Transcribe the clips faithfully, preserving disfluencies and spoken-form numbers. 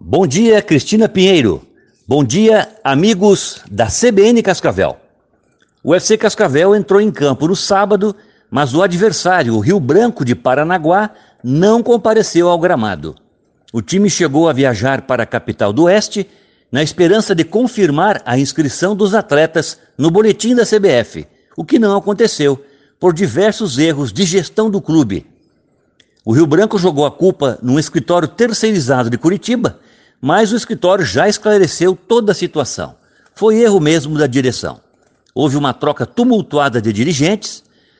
Bom dia, Cristina Pinheiro. Bom dia, amigos da C B N Cascavel. O U F C Cascavel entrou em campo no sábado, mas o adversário, o Rio Branco de Paranaguá, não compareceu ao gramado. O time chegou a viajar para a capital do Oeste na esperança de confirmar a inscrição dos atletas no boletim da C B F, o que não aconteceu, por diversos erros de gestão do clube. O Rio Branco jogou a culpa num escritório terceirizado de Curitiba, mas o escritório já esclareceu toda a situação. Foi erro mesmo da direção. Houve uma troca tumultuada de dirigentes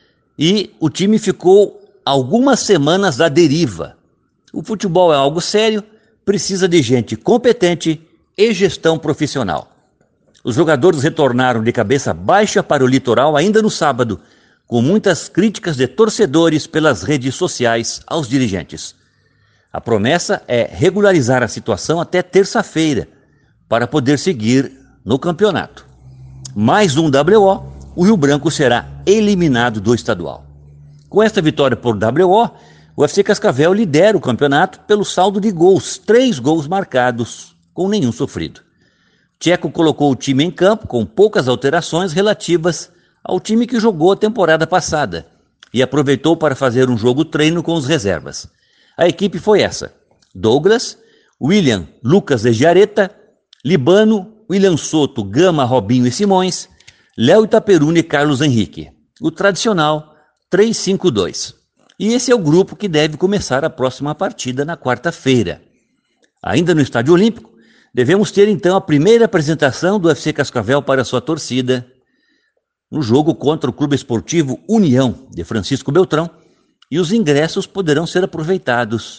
e o time ficou algumas semanas à deriva. O futebol é algo sério, precisa de gente competente e gestão profissional. Os jogadores retornaram de cabeça baixa para o litoral ainda no sábado, com muitas críticas de torcedores pelas redes sociais aos dirigentes. A promessa é regularizar a situação até terça-feira, para poder seguir no campeonato. Mais um W O, o Rio Branco será eliminado do estadual. Com esta vitória por W O, o U F C Cascavel lidera o campeonato pelo saldo de gols, três gols marcados, com nenhum sofrido. Tcheco colocou o time em campo com poucas alterações relativas ao time que jogou a temporada passada e aproveitou para fazer um jogo-treino com os reservas. A equipe foi essa: Douglas, William, Lucas de Giareta, Libano, William Soto, Gama, Robinho e Simões, Léo Itaperuna e Carlos Henrique. O tradicional três cinco dois. E esse é o grupo que deve começar a próxima partida na quarta-feira. Ainda no Estádio Olímpico, devemos ter então a primeira apresentação do U F C Cascavel para sua torcida no jogo contra o Clube Esportivo União de Francisco Beltrão, e os ingressos poderão ser aproveitados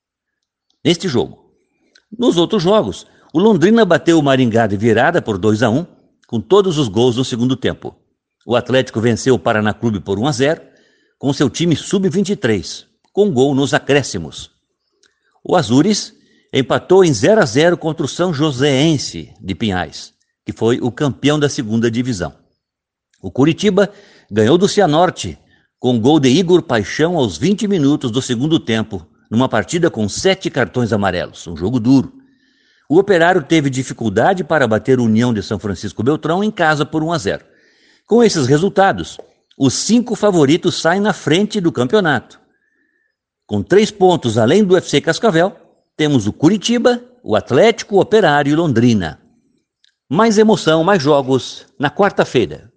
neste jogo. Nos outros jogos, o Londrina bateu o Maringá de virada por dois a um, com todos os gols no segundo tempo. O Atlético venceu o Paraná Clube por um a zero, com seu time sub vinte e três, com gol nos acréscimos. O Azures empatou em zero a zero contra o São Joséense de Pinhais, que foi o campeão da segunda divisão. O Curitiba ganhou do Cianorte, com gol de Igor Paixão aos vinte minutos do segundo tempo, numa partida com sete cartões amarelos, um jogo duro. O Operário teve dificuldade para bater o União de São Francisco Beltrão em casa por um a zero. Com esses resultados, os cinco favoritos saem na frente do campeonato. Com três pontos além do U F C Cascavel, temos o Curitiba, o Atlético, o Operário e Londrina. Mais emoção, mais jogos na quarta-feira.